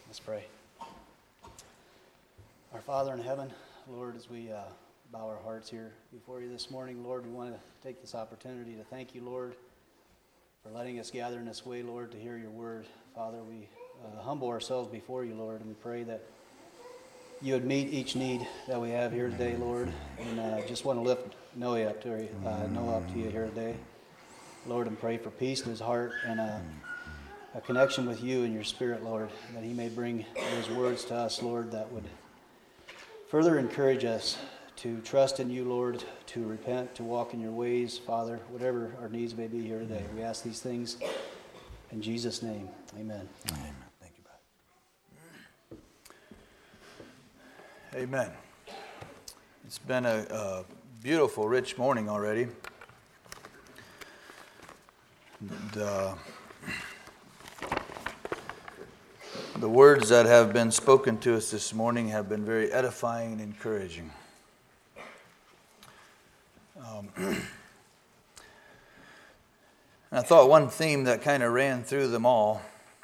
Let's pray. Our Father in heaven, Lord, as we bow our hearts here before you this morning, Lord, we want to take this opportunity to thank you, Lord, for letting us gather in this way, Lord, to hear your word. Father, we humble ourselves before you, Lord, and we pray that you would meet each need that we have here today, Lord, and just want to lift Noah up to you here today, Lord, and pray for peace in his heart and a connection with you and your Spirit, Lord, that he may bring those words to us, Lord, that would further encourage us to trust in you, Lord, to repent, to walk in your ways, Father, whatever our needs may be here today. We ask these things in Jesus' name. Amen. Amen. Thank you, brother. Amen. It's been a beautiful, rich morning already. The words that have been spoken to us this morning have been very edifying and encouraging. And I thought one theme that kind of ran through them all,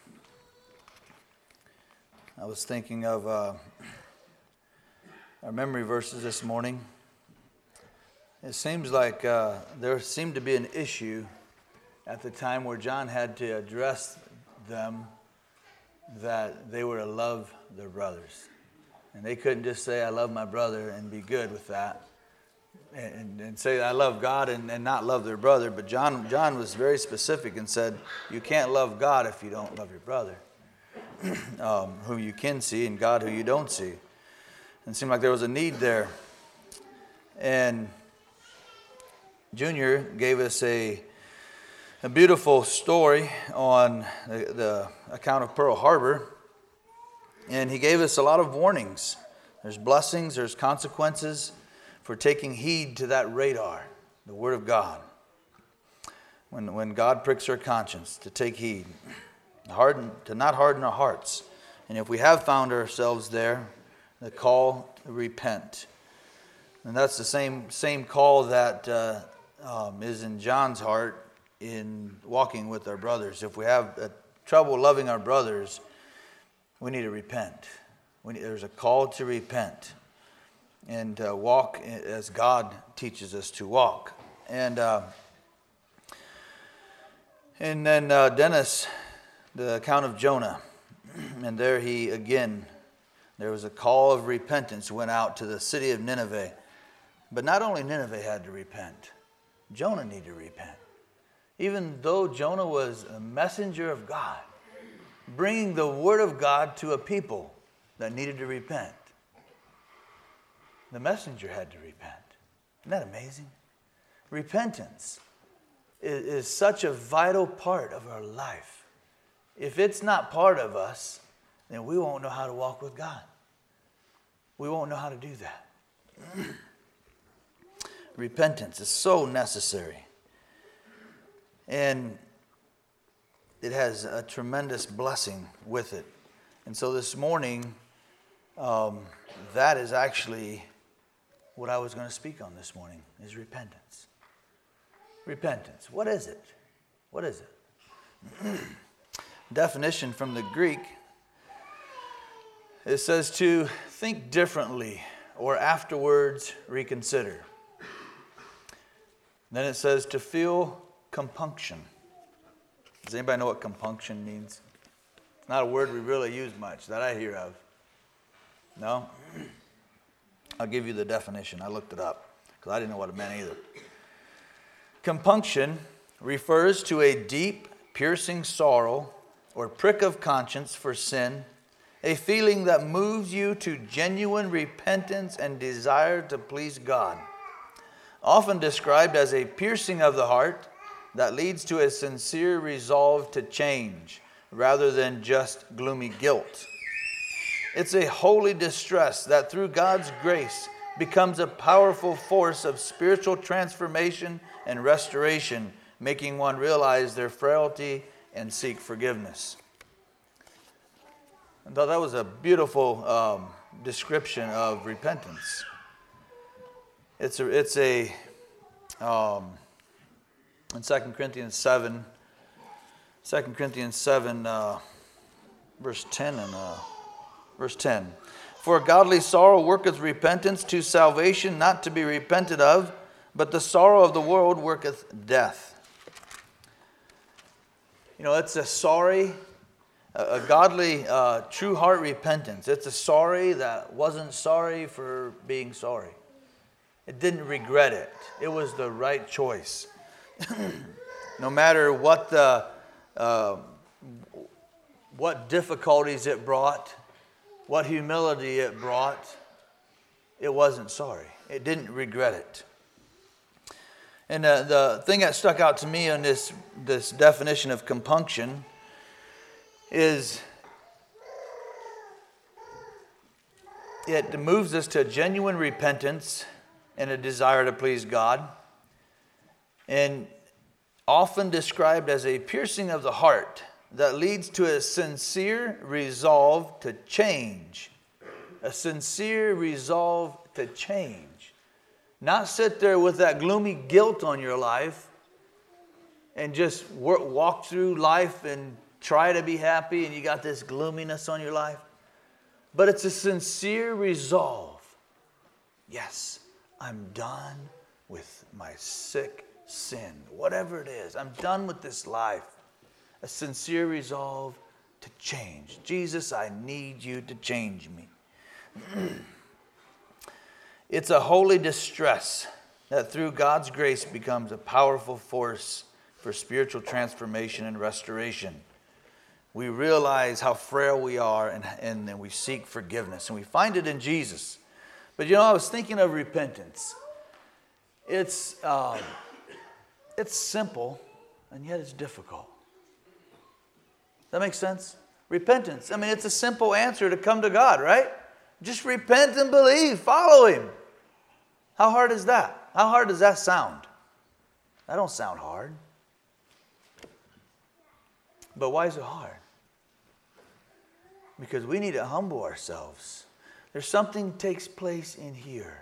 I was thinking of our memory verses this morning. It seems like there seemed to be an issue at the time where John had to address them, that they were to love their brothers. And they couldn't just say, I love my brother, and be good with that. And say, I love God, and not love their brother. But John was very specific and said, you can't love God if you don't love your brother, who you can see, and God who you don't see. And it seemed like there was a need there. And Junior gave us a beautiful story on the account of Pearl Harbor. And he gave us a lot of warnings. There's blessings, there's consequences for taking heed to that radar, the Word of God. When God pricks our conscience, to take heed, to not harden our hearts. And if we have found ourselves there, the call to repent. And that's the same call that is in John's heart in walking with our brothers. If we have trouble loving our brothers, we need to repent. There's a call to repent and walk as God teaches us to walk. And then Dennis, the account of Jonah, and there was a call of repentance went out to the city of Nineveh. But not only Nineveh had to repent, Jonah needed to repent. Even though Jonah was a messenger of God, bringing the word of God to a people that needed to repent, the messenger had to repent. Isn't that amazing? Repentance is such a vital part of our life. If it's not part of us, then we won't know how to walk with God. We won't know how to do that. Repentance is so necessary. And it has a tremendous blessing with it. And so this morning, that is actually what I was going to speak on this morning, is repentance. Repentance. What is it? What is it? Definition from the Greek, it says to think differently or afterwards reconsider. Then it says to feel compunction. Does anybody know what compunction means? It's not a word we really use much that I hear of. No? I'll give you the definition. I looked it up because I didn't know what it meant either. Compunction refers to a deep, piercing sorrow or prick of conscience for sin, a feeling that moves you to genuine repentance and desire to please God. Often described as a piercing of the heart that leads to a sincere resolve to change rather than just gloomy guilt. It's a holy distress that through God's grace becomes a powerful force of spiritual transformation and restoration, making one realize their frailty and seek forgiveness. I thought that was a beautiful description of repentance. It's a in 2 Corinthians 7, verse 10 and Verse 10. For godly sorrow worketh repentance to salvation, not to be repented of, but the sorrow of the world worketh death. You know, it's a godly, true heart repentance. It's a sorry that wasn't sorry for being sorry. It didn't regret it. It was the right choice. No matter what what difficulties it brought, what humility it brought, it wasn't sorry. It didn't regret it. And the thing that stuck out to me on this definition of compunction is it moves us to genuine repentance and a desire to please God, and often described as a piercing of the heart that leads to a sincere resolve to change. A sincere resolve to change. Not sit there with that gloomy guilt on your life and just walk through life and try to be happy and you got this gloominess on your life. But it's a sincere resolve. Yes, I'm done with my sick sin. Whatever it is, I'm done with this life. A sincere resolve to change. Jesus, I need you to change me. It's a holy distress that through God's grace becomes a powerful force for spiritual transformation and restoration. We realize how frail we are and then we seek forgiveness. And we find it in Jesus. But you know, I was thinking of repentance. It's simple and yet it's difficult. That makes sense? Repentance. I mean, it's a simple answer to come to God, right? Just repent and believe. Follow Him. How hard is that? How hard does that sound? That don't sound hard. But why is it hard? Because we need to humble ourselves. There's something takes place in here.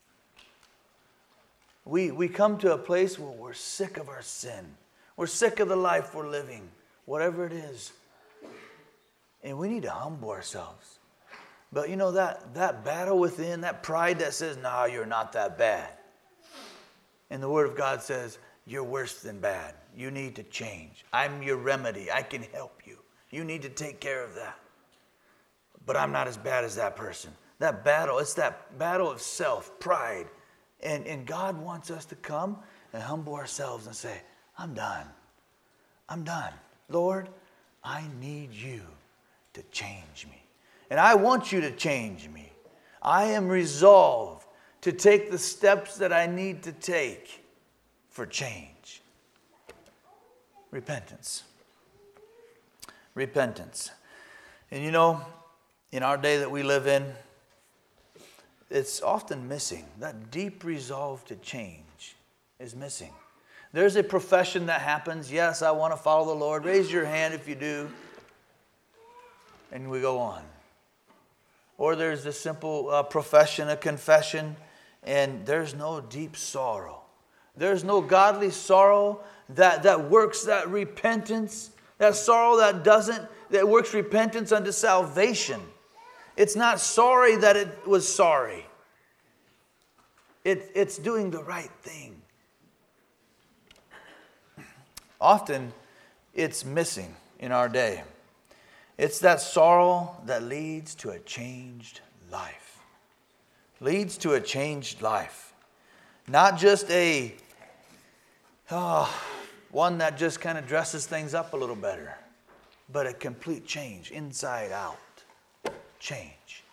We come to a place where we're sick of our sin. We're sick of the life we're living, whatever it is. And we need to humble ourselves. But you know that battle within, that pride that says, no, you're not that bad. And the Word of God says, you're worse than bad. You need to change. I'm your remedy. I can help you. You need to take care of that. But I'm not as bad as that person. That battle, it's that battle of self, pride. And God wants us to come and humble ourselves and say, I'm done. I'm done. Lord, I need you to change me. And I want you to change me. I am resolved to take the steps that I need to take for change. Repentance. Repentance. And you know, in our day that we live in, it's often missing. That deep resolve to change is missing. There's a profession that happens. Yes, I want to follow the Lord. Raise your hand if you do. And we go on. Or there's the simple profession, a confession, and there's no deep sorrow. There's no godly sorrow that works that repentance, that sorrow that works repentance unto salvation. It's not sorry that it was sorry. It's doing the right thing. Often, it's missing in our day. It's that sorrow that leads to a changed life. Leads to a changed life. Not just one that just kind of dresses things up a little better, but a complete change, inside out. Change.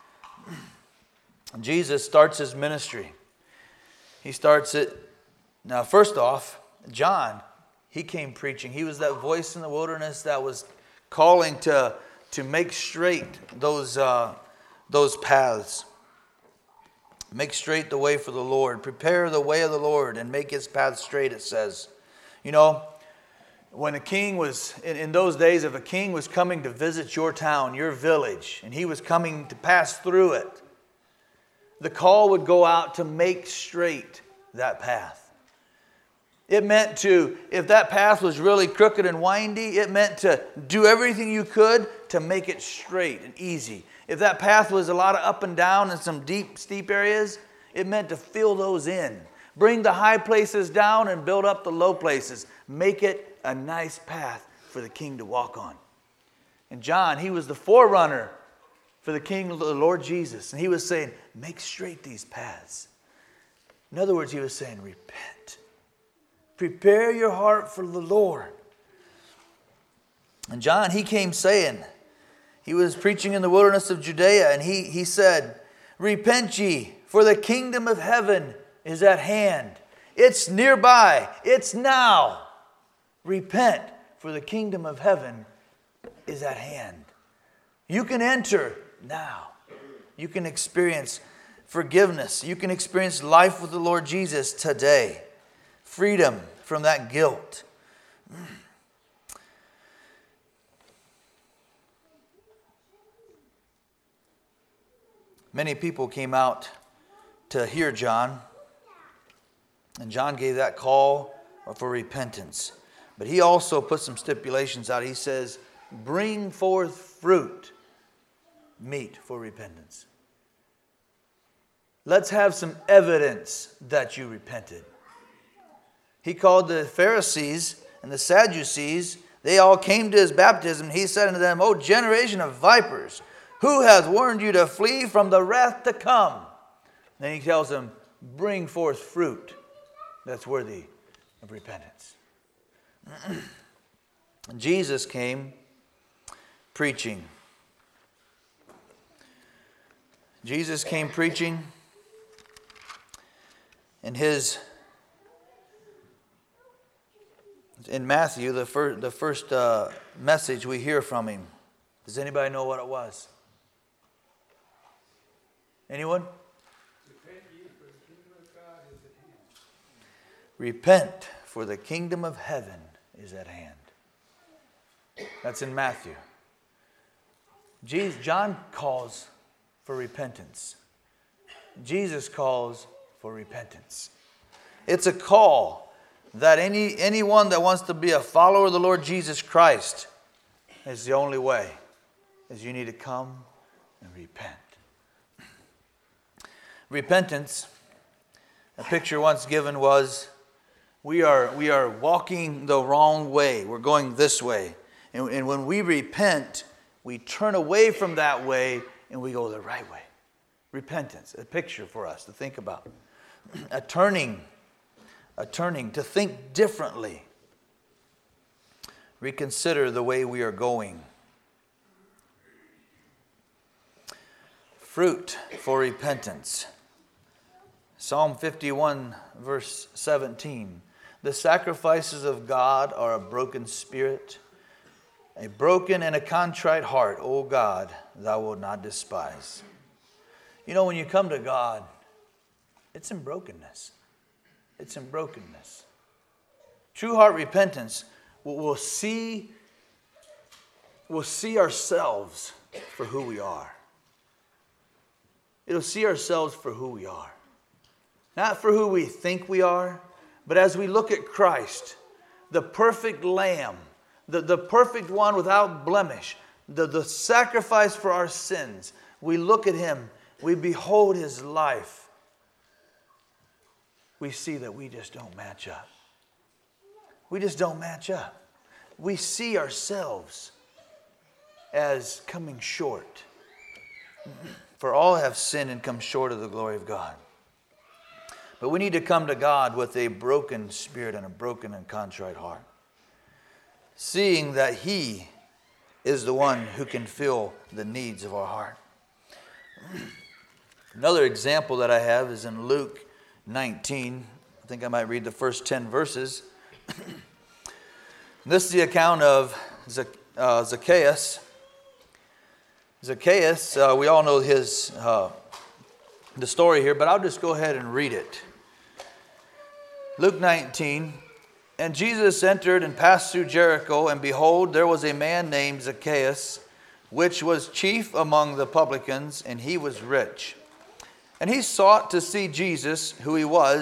Jesus starts his ministry. He starts it. Now, first off, John, he came preaching. He was that voice in the wilderness that was calling to make straight those paths. Make straight the way for the Lord. Prepare the way of the Lord and make his path straight, it says. You know, when a king was, in those days, if a king was coming to visit your town, your village, and he was coming to pass through it, the call would go out to make straight that path. It meant to, if that path was really crooked and windy, it meant to do everything you could to make it straight and easy. If that path was a lot of up and down and some deep, steep areas, it meant to fill those in. Bring the high places down and build up the low places. Make it a nice path for the king to walk on. And John, he was the forerunner for the king, the Lord Jesus. And he was saying, make straight these paths. In other words, he was saying, repent. Prepare your heart for the Lord. And John, he came saying, he was preaching in the wilderness of Judea, and he said, repent ye, for the kingdom of heaven is at hand. It's nearby. It's now. Repent, for the kingdom of heaven is at hand. You can enter now. You can experience forgiveness. You can experience life with the Lord Jesus today. Freedom from that guilt. Many people came out to hear John, and John gave that call for repentance. But he also put some stipulations out. He says, bring forth fruit, meet for repentance. Let's have some evidence that you repented. He called the Pharisees and the Sadducees. They all came to his baptism. He said unto them, O generation of vipers, who hath warned you to flee from the wrath to come? Then he tells them, bring forth fruit that's worthy of repentance. Jesus came preaching. Jesus came preaching, and in Matthew, the first message we hear from him. Does anybody know what it was? Anyone? Repent, for the kingdom of heaven is at hand. That's in Matthew. John calls for repentance. Jesus calls for repentance. It's a call that anyone that wants to be a follower of the Lord Jesus Christ, is the only way, is you need to come and repent. Repentance, a picture once given was, we are walking the wrong way. We're going this way. And when we repent, we turn away from that way and we go the right way. Repentance, a picture for us to think about. A turning to think differently. Reconsider the way we are going. Fruit for repentance. Psalm 51, verse 17. The sacrifices of God are a broken spirit, a broken and a contrite heart, O God, thou wilt not despise. You know, when you come to God, it's in brokenness. It's in brokenness. True heart repentance will see ourselves for who we are. It'll see ourselves for who we are. Not for who we think we are, but as we look at Christ, the perfect Lamb, the perfect one without blemish, the sacrifice for our sins, we look at Him, we behold His life. We see that we just don't match up. We just don't match up. We see ourselves as coming short. For all have sinned and come short of the glory of God. But we need to come to God with a broken spirit and a broken and contrite heart, seeing that He is the one who can fill the needs of our heart. Another example that I have is in Luke 19. I think I might read the first 10 verses. This is the account of Zacchaeus. Zacchaeus, we all know the story here, but I'll just go ahead and read it. Luke 19, and Jesus entered and passed through Jericho, and behold, there was a man named Zacchaeus, which was chief among the publicans, and he was rich. And he sought to see Jesus, who he was,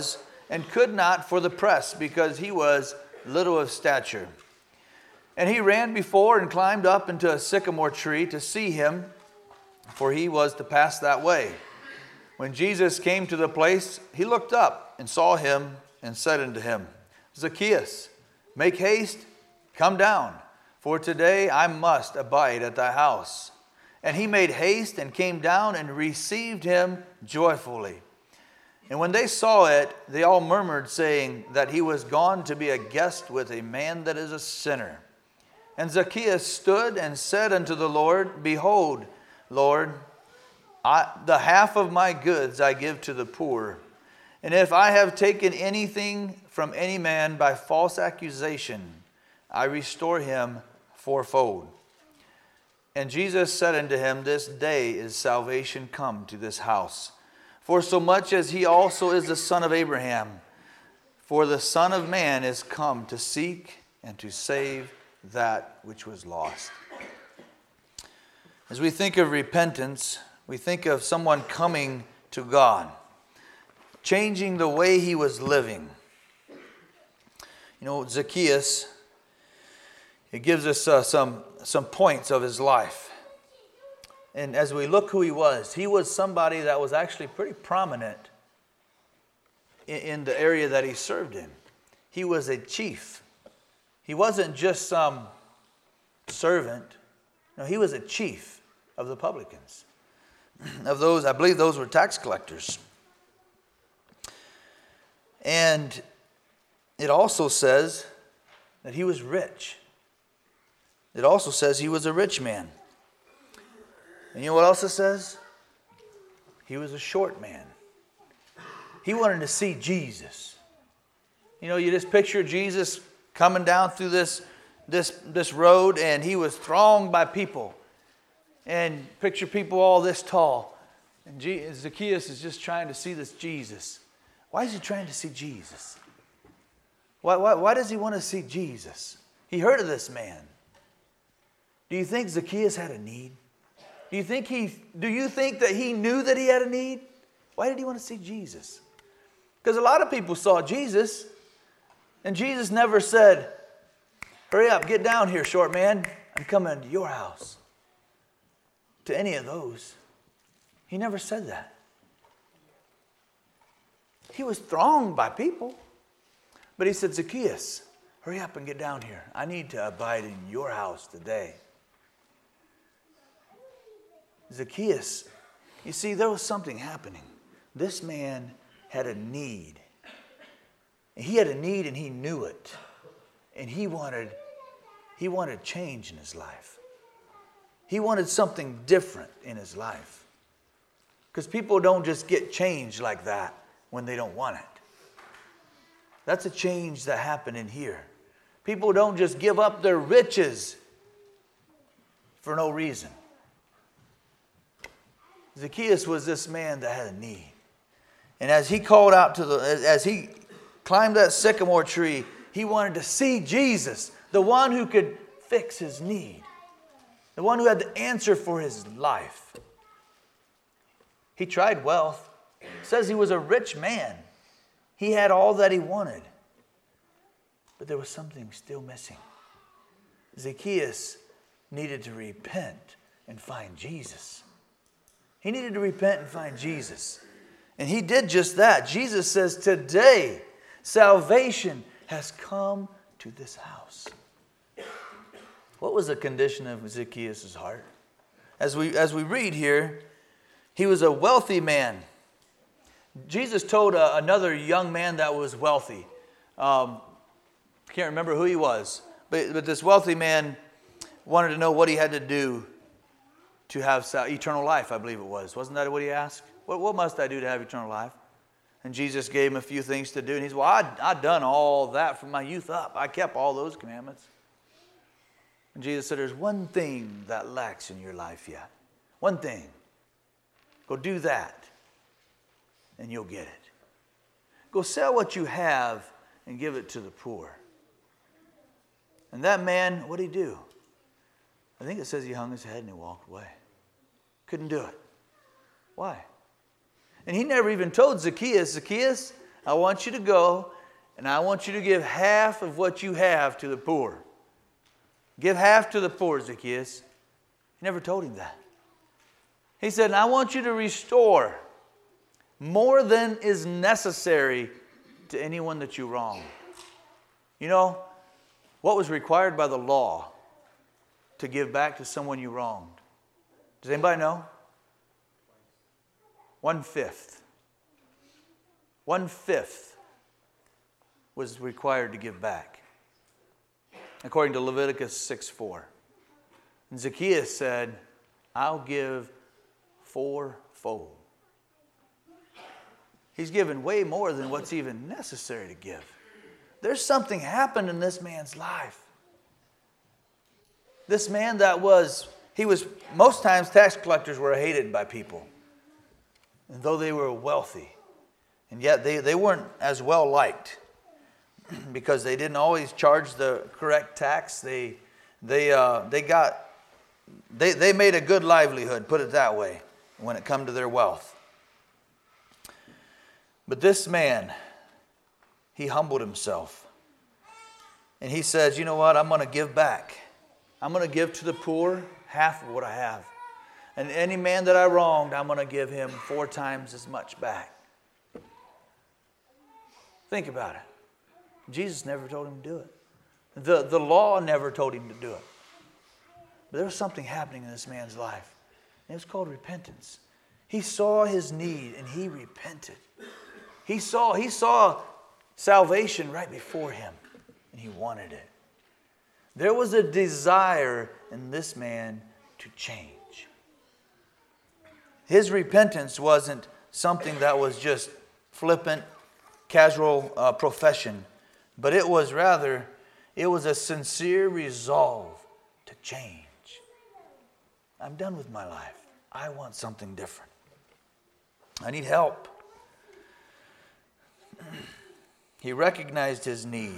and could not for the press, because he was little of stature. And he ran before and climbed up into a sycamore tree to see him, for he was to pass that way. When Jesus came to the place, he looked up and saw him and said unto him, Zacchaeus, make haste, come down, for today I must abide at thy house. And he made haste and came down and received him joyfully. And when they saw it, they all murmured, saying that he was gone to be a guest with a man that is a sinner. And Zacchaeus stood and said unto the Lord, Behold, Lord, the half of my goods I give to the poor. And if I have taken anything from any man by false accusation, I restore him fourfold. And Jesus said unto him, This day is salvation come to this house, for so much as he also is the son of Abraham. For the Son of Man is come to seek and to save that which was lost. As we think of repentance, we think of someone coming to God, changing the way he was living. You know, Zacchaeus, it gives us some points of his life. And as we look who he was somebody that was actually pretty prominent in the area that he served in. He was a chief. He wasn't just some servant. No, he was a chief of the publicans. Of those, I believe those were tax collectors. And it also says that he was rich. It also says he was a rich man. And you know what else it says? He was a short man. He wanted to see Jesus. You know, you just picture Jesus coming down through this road, and he was thronged by people. And picture people all this tall. And Zacchaeus is just trying to see this Jesus. Why is he trying to see Jesus? Why does he want to see Jesus? He heard of this man. Do you think Zacchaeus had a need? Do you think that he knew that he had a need? Why did he want to see Jesus? Because a lot of people saw Jesus, and Jesus never said, hurry up, get down here, short man. I'm coming to your house. To any of those. He never said that. He was thronged by people. But he said, Zacchaeus, hurry up and get down here. I need to abide in your house today. Zacchaeus, you see, there was something happening. This man had a need. He had a need and he knew it. And he wanted change in his life. He wanted something different in his life. Because people don't just get changed like that when they don't want it. That's a change that happened in here. People don't just give up their riches for no reason. Zacchaeus was this man that had a need. And as he called out as he climbed that sycamore tree, he wanted to see Jesus, the one who could fix his need, the one who had the answer for his life. He tried wealth. It says he was a rich man. He had all that he wanted. But there was something still missing. Zacchaeus needed to repent and find Jesus. He needed to repent and find Jesus. And he did just that. Jesus says, today, salvation has come to this house. What was the condition of Zacchaeus' heart? As we read here, he was a wealthy man. Jesus told another young man that was wealthy. I can't remember who he was. But this wealthy man wanted to know what he had to do to have eternal life, I believe it was. Wasn't that what he asked? What must I do to have eternal life? And Jesus gave him a few things to do. And he said, well, I've done all that from my youth up. I kept all those commandments. And Jesus said, there's one thing that lacks in your life yet. One thing. Go do that, and you'll get it. Go sell what you have and give it to the poor. And that man, what did he do? I think it says he hung his head and he walked away. Couldn't do it. Why? And he never even told Zacchaeus, I want you to go and I want you to give half of what you have to the poor. Give half to the poor, Zacchaeus. He never told him that. He said, I want you to restore more than is necessary to anyone that you wrong. You know, what was required by the law to give back to someone you wronged? Does anybody know? 1/5. 1/5 was required to give back, according to Leviticus 6:4. And Zacchaeus said, I'll give 4-fold. He's given way more than what's even necessary to give. There's something happened in this man's life. This man most times tax collectors were hated by people. And though they were wealthy, and yet they weren't as well liked because they didn't always charge the correct tax. They made a good livelihood, put it that way, when it come to their wealth. But this man, he humbled himself. And he says, you know what, I'm going to give back. I'm going to give to the poor half of what I have. And any man that I wronged, I'm going to give him 4 times as much back. Think about it. Jesus never told him to do it. The law never told him to do it. But there was something happening in this man's life. And it was called repentance. He saw his need and he repented. He saw salvation right before him, and he wanted it. There was a desire in this man to change. His repentance wasn't something that was just flippant, casual profession, but it was a sincere resolve to change. I'm done with my life. I want something different. I need help. He recognized his need.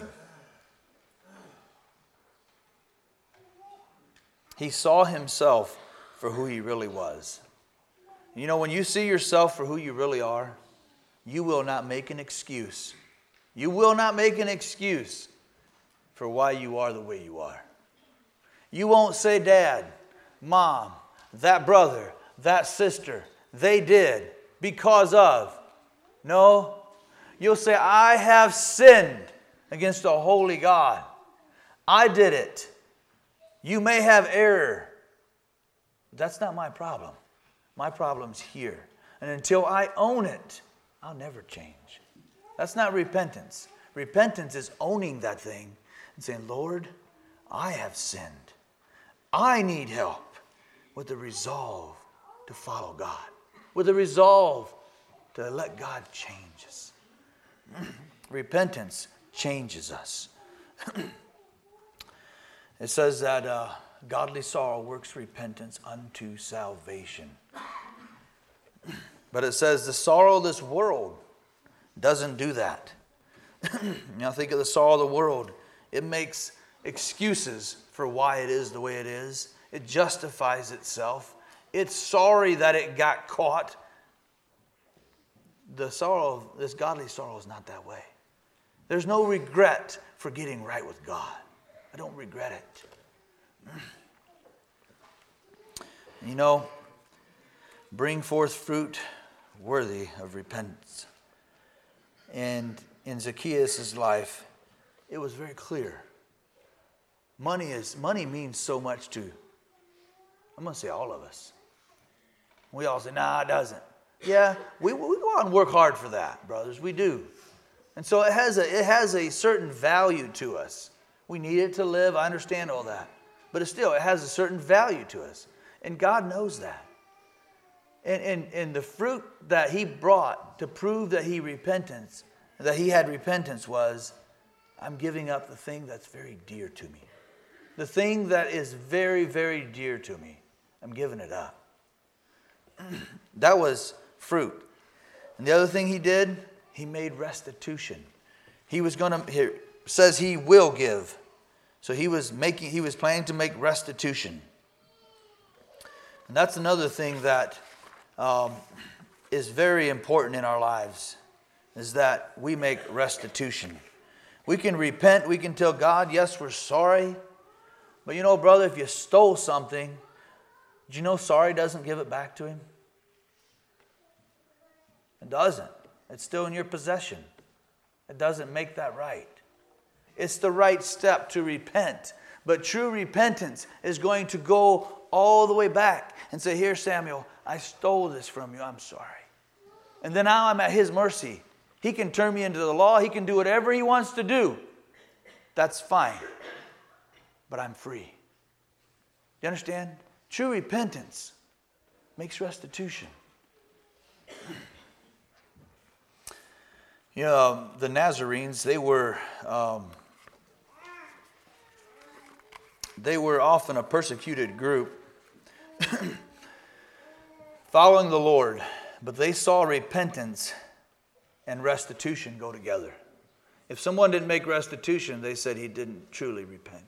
He saw himself for who he really was. You know, when you see yourself for who you really are, you will not make an excuse. You will not make an excuse for why you are the way you are. You won't say, Dad, Mom, that brother, that sister, they did because of. No. You'll say, I have sinned against a holy God. I did it. You may have error. That's not my problem. My problem's here. And until I own it, I'll never change. That's not repentance. Repentance is owning that thing and saying, Lord, I have sinned. I need help, with the resolve to follow God, with the resolve to let God change us. Repentance changes us. It says that godly sorrow works repentance unto salvation. But it says the sorrow of this world doesn't do that. Think of the sorrow of the world. It makes excuses for why it is the way it is. It justifies itself. It's sorry that it got caught. This godly sorrow is not that way. There's no regret for getting right with God. I don't regret it. You know, bring forth fruit worthy of repentance. And in Zacchaeus' life, it was very clear. Money means so much to, I'm going to say all of us. We all say, nah, it doesn't. Yeah, we go out and work hard for that, brothers. We do. And so it has a certain value to us. We need it to live. I understand all that. But it has a certain value to us. And God knows that. And the fruit that he brought to prove that he had repentance was, I'm giving up the thing that's very dear to me. The thing that is very, very dear to me. I'm giving it up. That was fruit. And the other thing he did, he made restitution. It says he will give. So he was planning to make restitution. And that's another thing that is very important in our lives. is that we make restitution. We can repent. We can tell God, yes, we're sorry. But you know, brother, if you stole something, did you know sorry doesn't give it back to him? It doesn't. It's still in your possession. It doesn't make that right. It's the right step to repent. But true repentance is going to go all the way back and say, here, Samuel, I stole this from you. I'm sorry. And then now I'm at his mercy. He can turn me into the law. He can do whatever he wants to do. That's fine. But I'm free. You understand? True repentance makes restitution. You know, the Nazarenes, they were often a persecuted group following the Lord, but they saw repentance and restitution go together. If someone didn't make restitution, they said he didn't truly repent.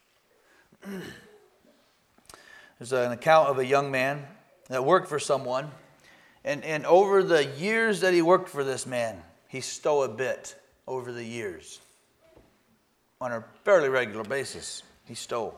There's an account of a young man that worked for someone, and over the years that he worked for this man, he stole a bit over the years. On a fairly regular basis, he stole.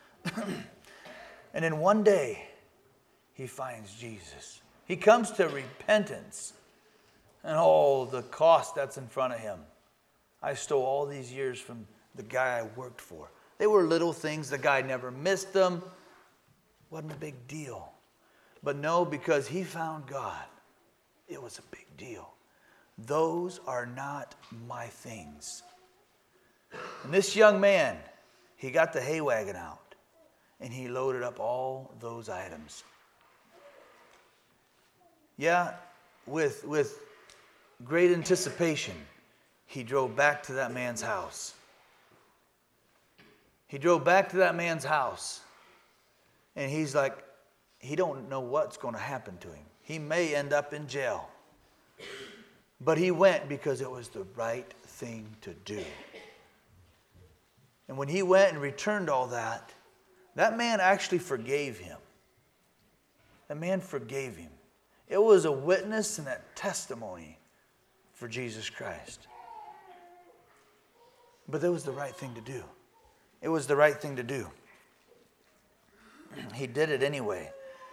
And then one day, he finds Jesus. He comes to repentance. And oh, the cost that's in front of him. I stole all these years from the guy I worked for. They were little things. The guy never missed them. Wasn't a big deal. But no, because he found God, it was a big deal. Those are not my things. And this young man, he got the hay wagon out and he loaded up all those items. Yeah, with great anticipation, he drove back to that man's house. He drove back to that man's house, and he's like, he don't know what's going to happen to him. He may end up in jail. But he went because it was the right thing to do. And when he went and returned all that, that man actually forgave him. That man forgave him. It was a witness and a testimony for Jesus Christ. But it was the right thing to do. It was the right thing to do. He did it anyway.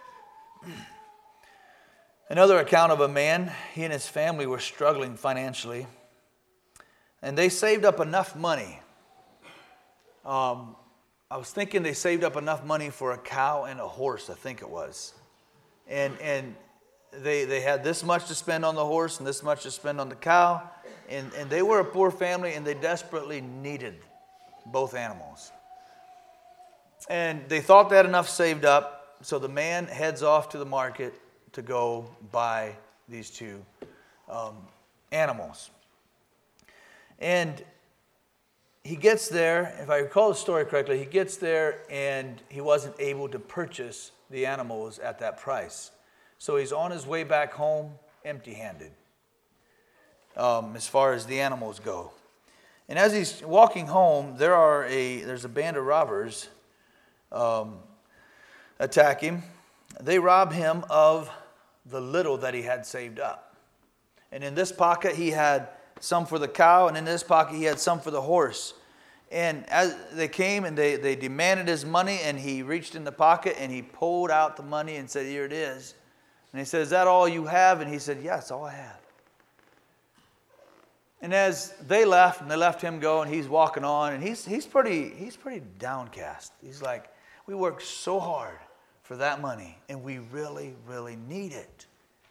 Another account of a man, he and his family were struggling financially. And they saved up enough money. I was thinking they saved up enough money for a cow and a horse, I think it was. And they had this much to spend on the horse and this much to spend on the cow. And they were a poor family and they desperately needed both animals. And they thought they had enough saved up. So the man heads off to the market to go buy these two animals. And he gets there, if I recall the story correctly, he gets there and he wasn't able to purchase the animals at that price. So he's on his way back home empty-handed as far as the animals go. And as he's walking home, there's a band of robbers attack him. They rob him of the little that he had saved up. And in this pocket, he had some for the cow, and in this pocket, he had some for the horse. And as they came and they demanded his money, and he reached in the pocket and he pulled out the money and said, here it is. And he said, is that all you have? And he said, yes, all I have. And as they left, and they left him go, and he's walking on, and he's pretty downcast. He's like, we worked so hard for that money, and we really, really need it.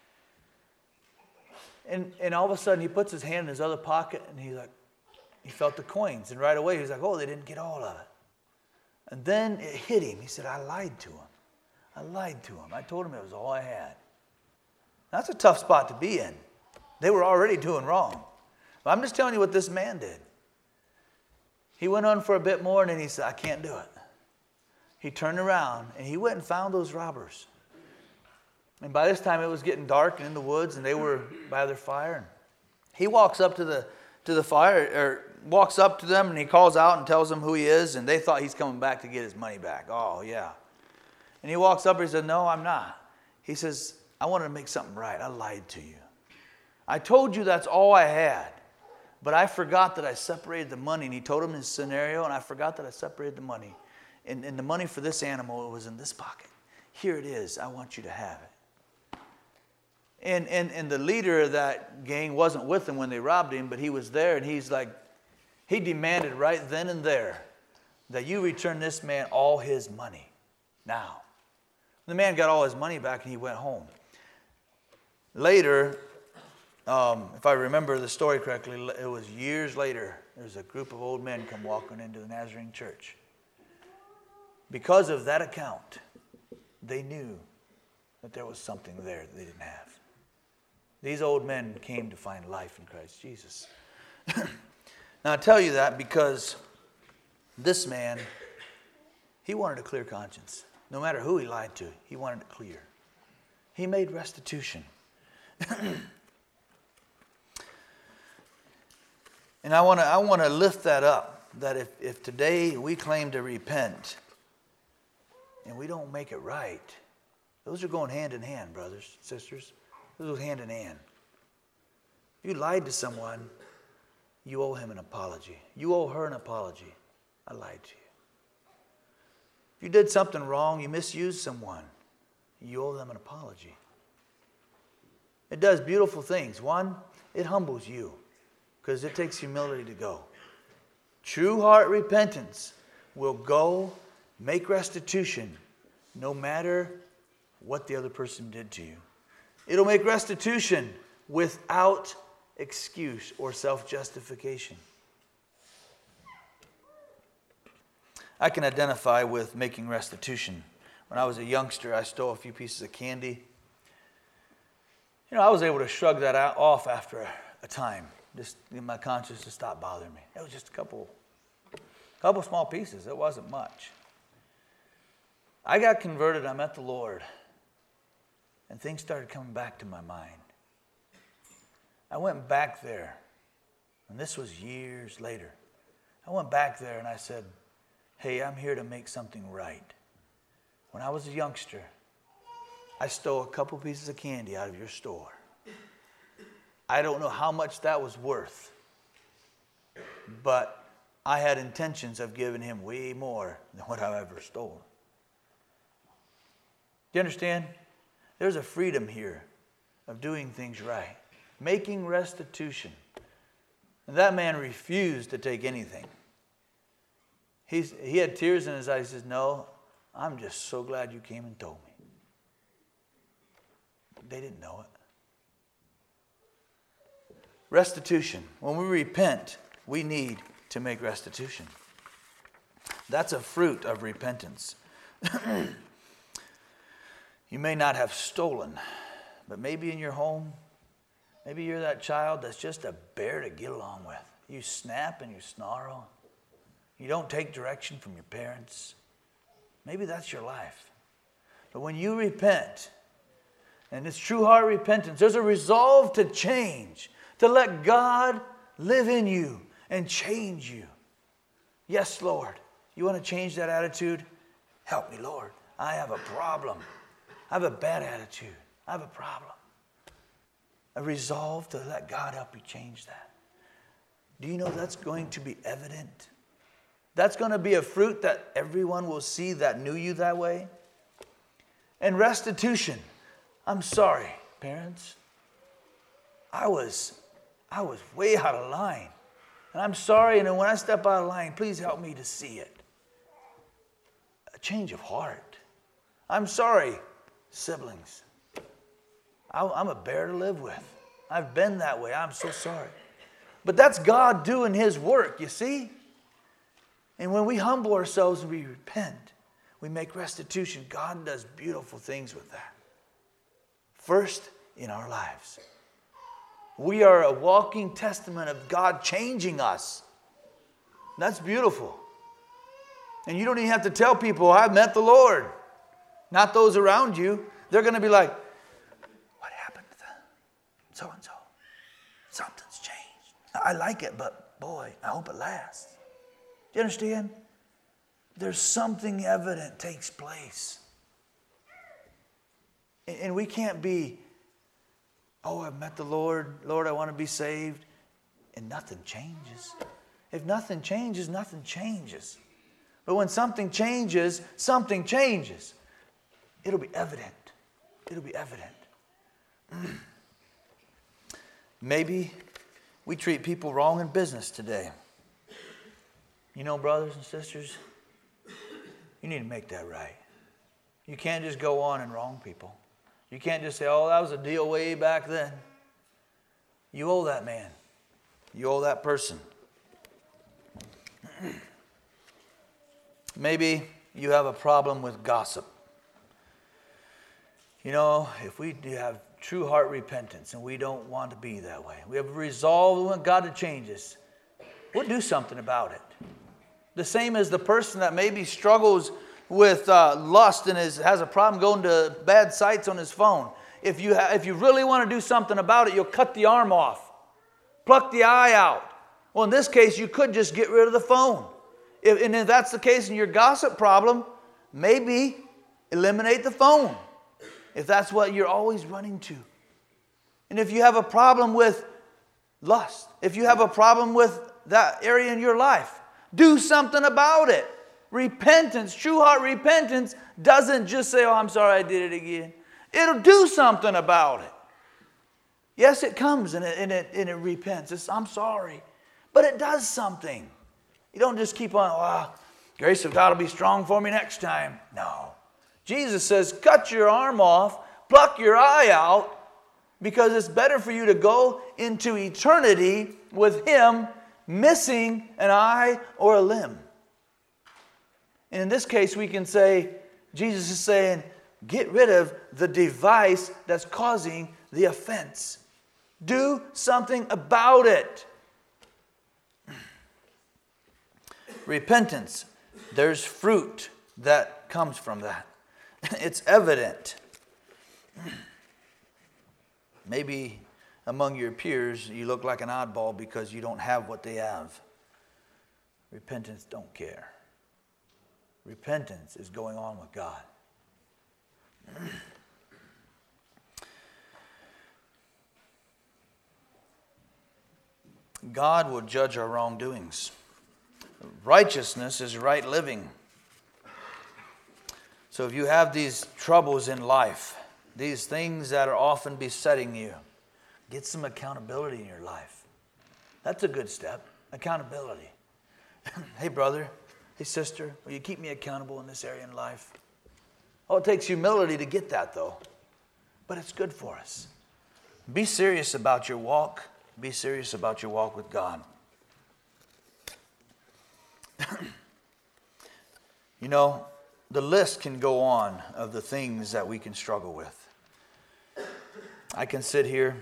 And all of a sudden, he puts his hand in his other pocket, and he felt the coins, and right away, he's like, oh, they didn't get all of it. And then it hit him. He said, I lied to him. I told him it was all I had. That's a tough spot to be in. They were already doing wrong. But I'm just telling you what this man did. He went on for a bit more, and then he said, I can't do it. He turned around, and he went and found those robbers. And by this time, it was getting dark and in the woods, and they were by their fire. And he walks up to the fire, or walks up to them, and he calls out and tells them who he is, and they thought he's coming back to get his money back. Oh, yeah. And he walks up and he said, no, I'm not. He says, I wanted to make something right. I lied to you. I told you that's all I had. But I forgot that I separated the money. And he told him his scenario, and I forgot that I separated the money. And the money for this animal was in this pocket. Here it is. I want you to have it. And the leader of that gang wasn't with him when they robbed him, but he was there, and he's like, he demanded right then and there that you return this man all his money now. The man got all his money back, and he went home. Later, if I remember the story correctly, it was years later, there's a group of old men come walking into the Nazarene church. Because of that account, they knew that there was something there that they didn't have. These old men came to find life in Christ Jesus. Now, I tell you that because this man, he wanted a clear conscience. No matter who he lied to, he wanted it clear. He made restitution. And I want to lift that up, that if today we claim to repent and we don't make it right, those are going hand in hand, brothers, sisters. Those go hand in hand. If you lied to someone, you owe him an apology. You owe her an apology. I lied to you. If you did something wrong, you misused someone, you owe them an apology. It does beautiful things. One, it humbles you because it takes humility to go. True heart repentance will go make restitution no matter what the other person did to you. It'll make restitution without excuse or self-justification. I can identify with making restitution. When I was a youngster, I stole a few pieces of candy. I was able to shrug that off after a time. Just get my conscience to stop bothering me. It was just a couple small pieces. It wasn't much. I got converted. I met the Lord. And things started coming back to my mind. I went back there. And this was years later. I went back there and I said, hey, I'm here to make something right. When I was a youngster, I stole a couple pieces of candy out of your store. I don't know how much that was worth, but I had intentions of giving him way more than what I ever stole. Do you understand? There's a freedom here of doing things right, making restitution. And that man refused to take anything. He had tears in his eyes. He says, no, I'm just so glad you came and told me. They didn't know it. Restitution. When we repent, we need to make restitution. That's a fruit of repentance. You may not have stolen, but maybe in your home, maybe you're that child that's just a bear to get along with. You snap and you snarl. You don't take direction from your parents. Maybe that's your life. But when you repent, and it's true heart repentance, there's a resolve to change, to let God live in you and change you. Yes, Lord. You want to change that attitude? Help me, Lord. I have a problem. I have a bad attitude. I have a problem. A resolve to let God help you change that. Do you know that's going to be evident? That's going to be a fruit that everyone will see that knew you that way. And restitution. I'm sorry, parents. I was way out of line. And I'm sorry, and when I step out of line, please help me to see it. A change of heart. I'm sorry, siblings. I'm a bear to live with. I've been that way. I'm so sorry. But that's God doing His work, you see? And when we humble ourselves and we repent, we make restitution. God does beautiful things with that. First, in our lives. We are a walking testament of God changing us. That's beautiful. And you don't even have to tell people, I've met the Lord. Not those around you. They're going to be like, what happened to them? So-and-so. Something's changed. I like it, but boy, I hope it lasts. Do you understand? There's something evident takes place. And we can't be Oh, I've met the Lord. Lord, I want to be saved. And nothing changes. If nothing changes, nothing changes. But when something changes, something changes. It'll be evident. It'll be evident. Maybe we treat people wrong in business today. You know, brothers and sisters, you need to make that right. You can't just go on and wrong people. You can't just say, oh, that was a deal way back then. You owe that man. You owe that person. Maybe you have a problem with gossip. You know, if we do have true heart repentance and we don't want to be that way, we have resolved, we want God to change us, we'll do something about it. The same as the person that maybe struggles with lust and has a problem going to bad sites on his phone. If you really want to do something about it, you'll cut the arm off, pluck the eye out. Well, in this case, you could just get rid of the phone. And if that's the case in your gossip problem, maybe eliminate the phone, if that's what you're always running to. And if you have a problem with lust, if you have a problem with that area in your life, do something about it. Repentance, true heart repentance, doesn't just say, oh, I'm sorry I did it again. It'll do something about it. Yes, it comes and it repents. I'm sorry. But it does something. You don't just keep on, grace of God will be strong for me next time. No. Jesus says, cut your arm off, pluck your eye out, because it's better for you to go into eternity with Him missing an eye or a limb. And in this case, we can say, Jesus is saying, get rid of the device that's causing the offense. Do something about it. Repentance, there's fruit that comes from that. It's evident. Maybe among your peers, you look like an oddball because you don't have what they have. Repentance don't care. Repentance is going on with God. God will judge our wrongdoings. Righteousness is right living. So if you have these troubles in life, these things that are often besetting you, get some accountability in your life. That's a good step. Accountability. Hey, brother. Hey, sister. Will you keep me accountable in this area in life? Oh, it takes humility to get that, though. But it's good for us. Be serious about your walk. Be serious about your walk with God. You know, the list can go on of the things that we can struggle with. I can sit here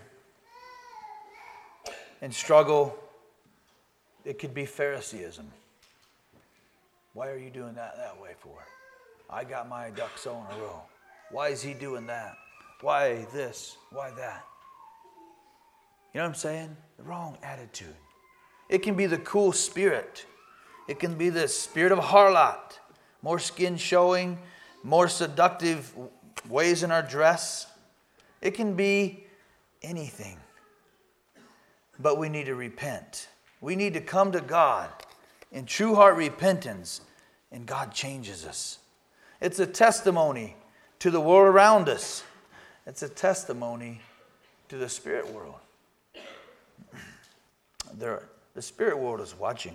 and struggle. It could be Phariseeism. Why are you doing that way for? I got my ducks all in a row. Why is he doing that? Why this? Why that? You know what I'm saying? The wrong attitude. It can be the cool spirit. It can be the spirit of harlot. More skin showing, more seductive ways in our dress. It can be anything. But we need to repent. We need to come to God in true heart repentance, and God changes us. It's a testimony to the world around us. It's a testimony to the spirit world. The spirit world is watching.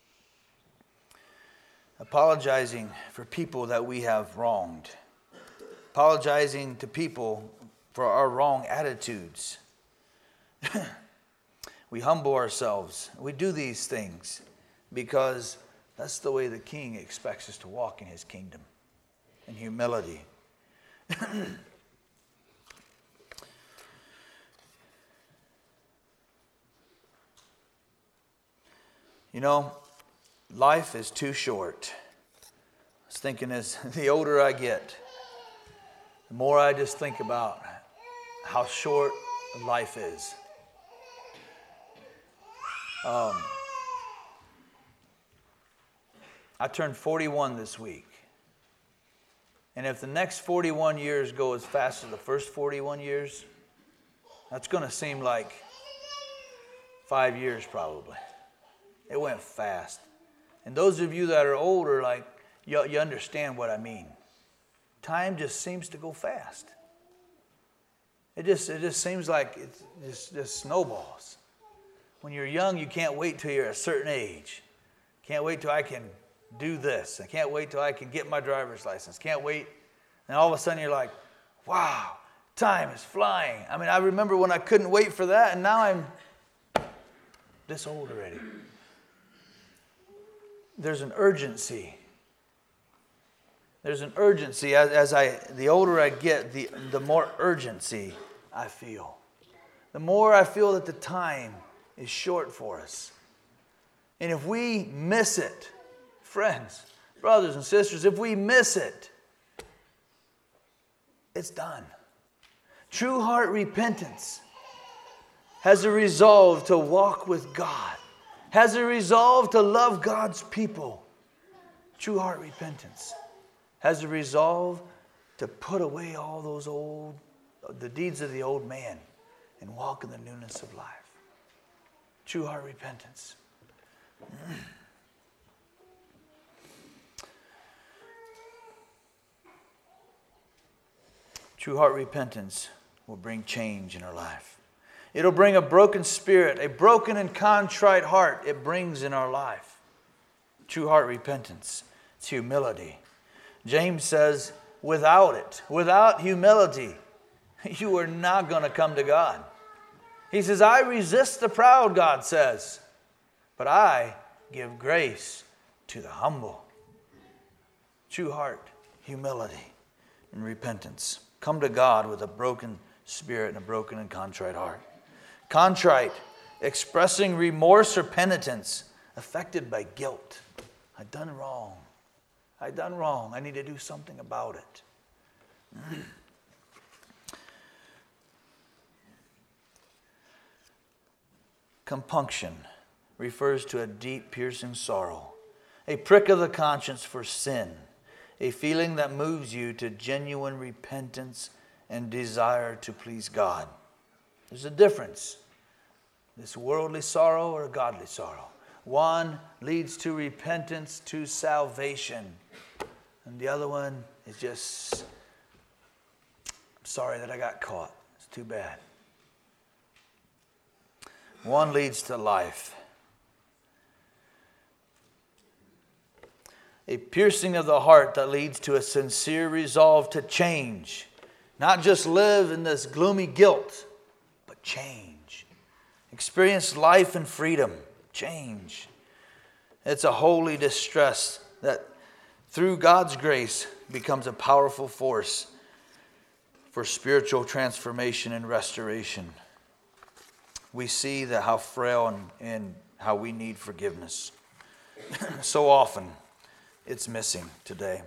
Apologizing for people that we have wronged. Apologizing to people for our wrong attitudes. We humble ourselves. We do these things because that's the way the King expects us to walk in His kingdom. In humility. You know, life is too short. I was thinking as the older I get, the more I just think about how short life is. I turned 41 this week. And if the next 41 years go as fast as the first 41 years, That's going to seem like 5 years probably. It went fast. And those of you that are older, like, you understand what I mean. Time just seems to go fast. It just seems like it just snowballs. When you're young, you can't wait till you're a certain age. Can't wait till I can do this. I can't wait till I can get my driver's license. Can't wait. And all of a sudden you're like, wow, time is flying. I mean, I remember when I couldn't wait for that, and now I'm this old already. There's an urgency. There's an urgency. The older I get, the more urgency I feel. The more I feel that the time is short for us. And if we miss it, friends, brothers and sisters, if we miss it, it's done. True heart repentance has a resolve to walk with God, has a resolve to love God's people. True heart repentance has a resolve to put away all those the deeds of the old man and walk in the newness of life. True heart repentance. True heart repentance will bring change in our life. It'll bring a broken spirit, a broken and contrite heart it brings in our life. True heart repentance, it's humility. James says, without humility, you are not going to come to God. He says, I resist the proud, God says, but I give grace to the humble. True heart, humility, and repentance. Come to God with a broken spirit and a broken and contrite heart. Contrite, expressing remorse or penitence, affected by guilt. I've done wrong. I need to do something about it. Compunction refers to a deep, piercing sorrow, a prick of the conscience for sin, a feeling that moves you to genuine repentance and desire to please God. There's a difference. This worldly sorrow or godly sorrow. One leads to repentance, to salvation. And the other one is just, I'm sorry that I got caught. It's too bad. One leads to life. A piercing of the heart that leads to a sincere resolve to change. Not just live in this gloomy guilt, but change. Experience life and freedom. Change. It's a holy distress that through God's grace becomes a powerful force for spiritual transformation and restoration. We see that how frail and how we need forgiveness. So often it's missing today.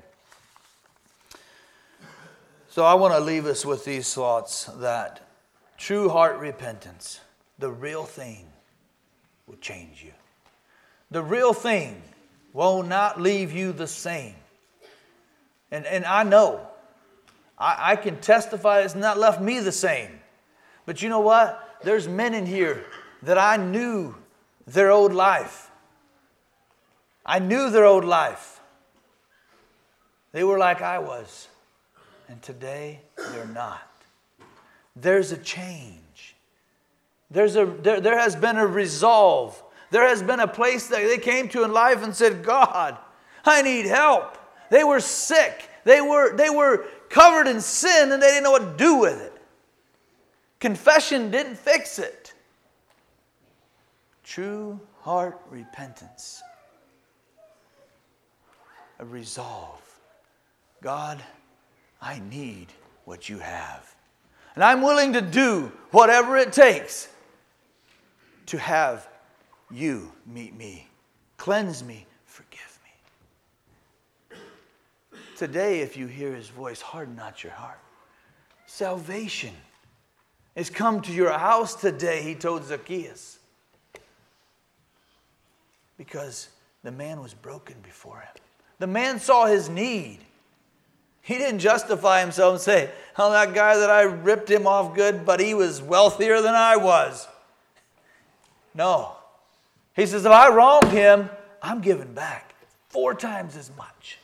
So I want to leave us with these thoughts that true heart repentance, the real thing, will change you. The real thing will not leave you the same. And I know, I can testify it's not left me the same. But you know what? There's men in here that I knew their old life. I knew their old life. They were like I was. And today, they're not. There's a change. There has been a resolve. There has been a place that they came to in life and said, God, I need help. They were sick. They were covered in sin and they didn't know what to do with it. Confession didn't fix it. True heart repentance. A resolve. God, I need what you have. And I'm willing to do whatever it takes to have you meet me. Cleanse me. Forgive me. Today, if you hear his voice, harden not your heart. Salvation has come to your house today, he told Zacchaeus. Because the man was broken before him. The man saw his need. He didn't justify himself and say, oh, that guy that I ripped him off good, but he was wealthier than I was. No. He says, if I wronged him, I'm giving back 4 times as much.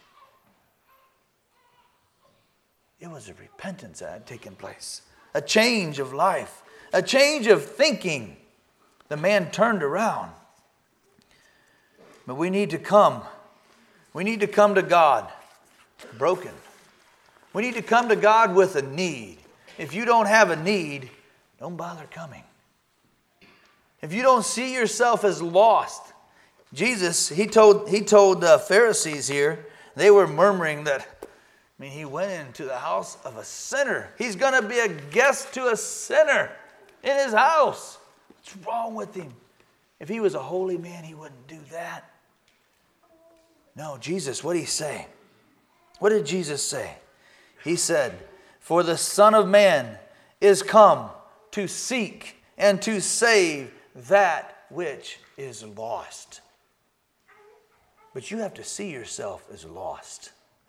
It was a repentance that had taken place. A change of life. A change of thinking. The man turned around. But we need to come. We need to come to God broken. We need to come to God with a need. If you don't have a need, don't bother coming. If you don't see yourself as lost. Jesus, he told the Pharisees here, they were murmuring that, he went into the house of a sinner. He's going to be a guest to a sinner in his house. What's wrong with him? If he was a holy man, he wouldn't do that. No, Jesus, what did he say? What did Jesus say? He said, for the Son of Man is come to seek and to save that which is lost. But you have to see yourself as lost.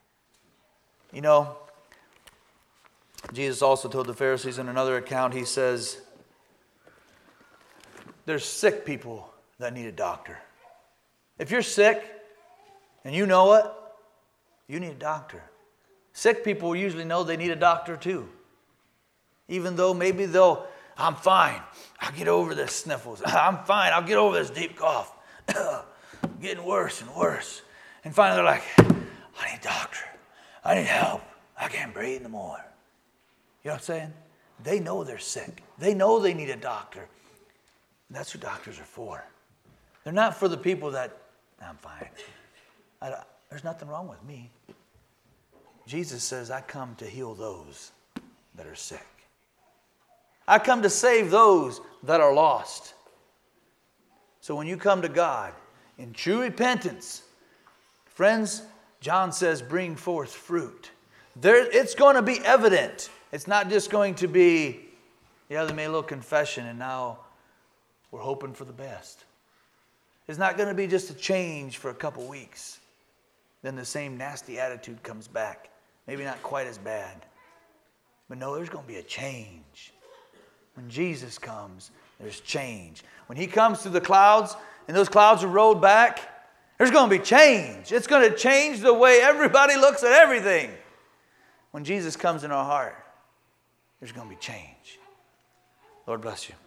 Jesus also told the Pharisees in another account, he says, there's sick people that need a doctor. If you're sick and you know it, you need a doctor. Sick people usually know they need a doctor too. Even though maybe I'm fine. I'll get over this sniffles. I'm fine. I'll get over this deep cough. Getting worse and worse. And finally they're like, I need a doctor. I need help. I can't breathe no more. You know what I'm saying? They know they're sick. They know they need a doctor. And that's what doctors are for. They're not for the people that, I'm fine. There's nothing wrong with me. Jesus says, I come to heal those that are sick. I come to save those that are lost. So when you come to God in true repentance, friends, John says, bring forth fruit. It's going to be evident. It's not just going to be, they made a little confession and now we're hoping for the best. It's not going to be just a change for a couple weeks. Then the same nasty attitude comes back. Maybe not quite as bad. But no, there's going to be a change. When Jesus comes, there's change. When he comes through the clouds and those clouds are rolled back, there's going to be change. It's going to change the way everybody looks at everything. When Jesus comes in our heart, there's going to be change. Lord bless you.